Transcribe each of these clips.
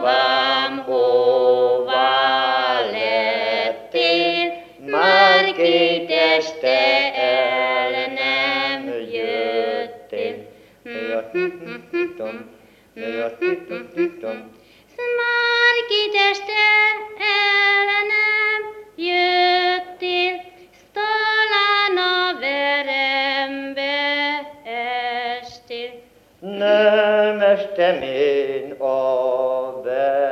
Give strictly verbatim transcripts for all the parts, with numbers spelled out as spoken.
novám, hová lettél? Már két este el nem jöttél. Már két este el nem jöttél, s talán a verembe estél. Nem estem én a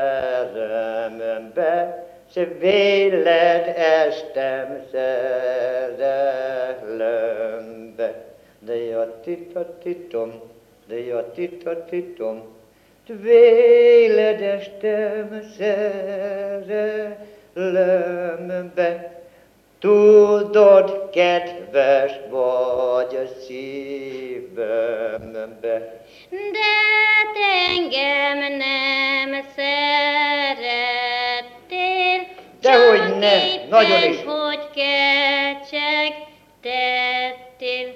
verembe, se véled estem szerelembe. De jatitatitom, de jatitatitom, véled estem szerelembe. Tudod, kedves vagy a szívembe. De te engem nem szerettél, Dehogy csak nem, éppen, nagyon is. hogy kecsegtettél.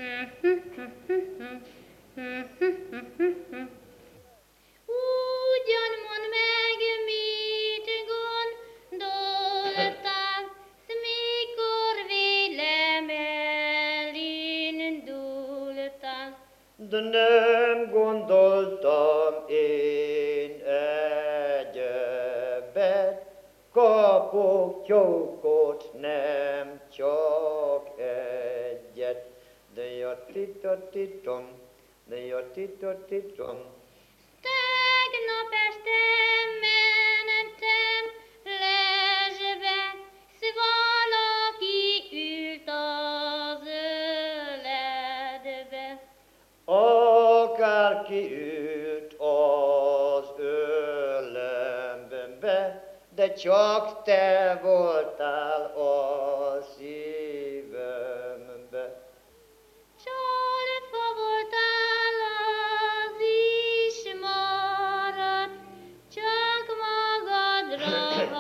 Ugyan mondd meg, mit gondoltál, s mikor vélem elindultál. De nem gondoltam én egyebet, kapok csókot, nem csak egyet. De jatitatitom, de jatitatitom. Tegnap este mentem lesbe, s valaki ült az öledbe. Akárki ült az ölembe, de csak te voltál a szívembe. Csalfa voltál, az is maradt, csak magadra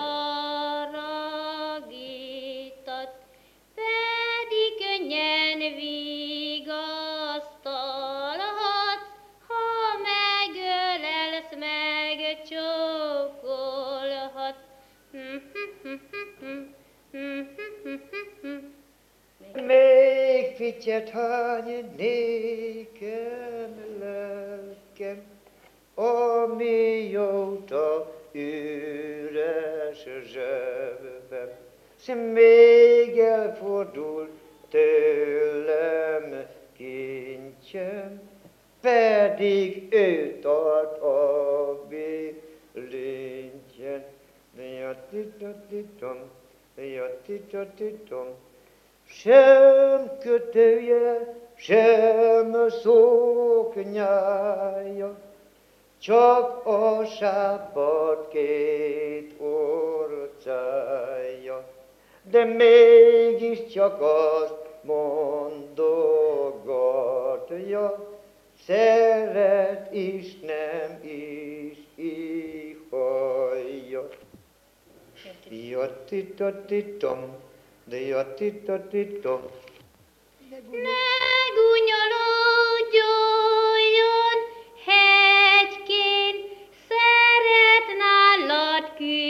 haragított, pedig könnyen vigasztalhatsz, ha megölelsz, megcsókolhatsz. Még fityet hány nékem lelkem, amióta üres zsebem, s még elfordul tőlem kincsem, pedig ő tart a bilincsen. Jatitatitom, jatitatitom. Sem kötője, sem szoknyája, csak a sápad két orcája. De mégiscsak azt mondogatja, szeret is, nem is ihajja. Jatitatitom, de jatitatitom. Ne gúnyolódjon hegykén, szeret nálad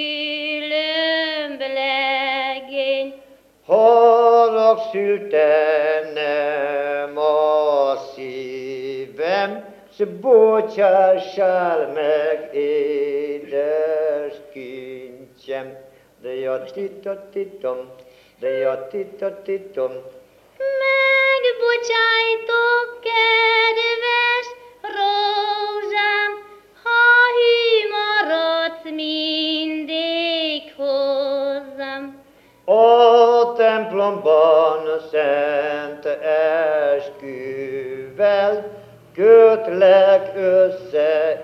különblegény. Harag szülte nem a szívem, s bocsássál meg, édes kincsem. De jatitatitom, de jatitatitom. Megbocsájtok, kedves rózsám, ha hű maradsz mindig hozzám. A templomban szent esküvel kötlek össze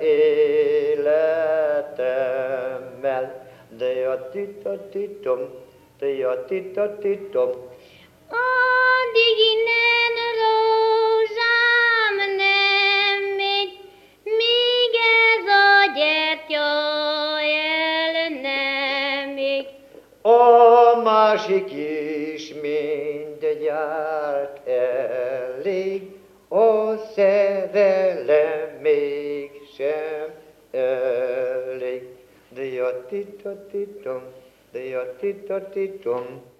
életemmel. De jatitatitom, de jatitatitom. Addig innen rózsám nem megy, míg ez a gyertya el nem ég. A másik is mindjárt elég, a szerelem mégsem elég. de ja, ti, ta, ti, tom, de ja, ti, ta, ti, tom.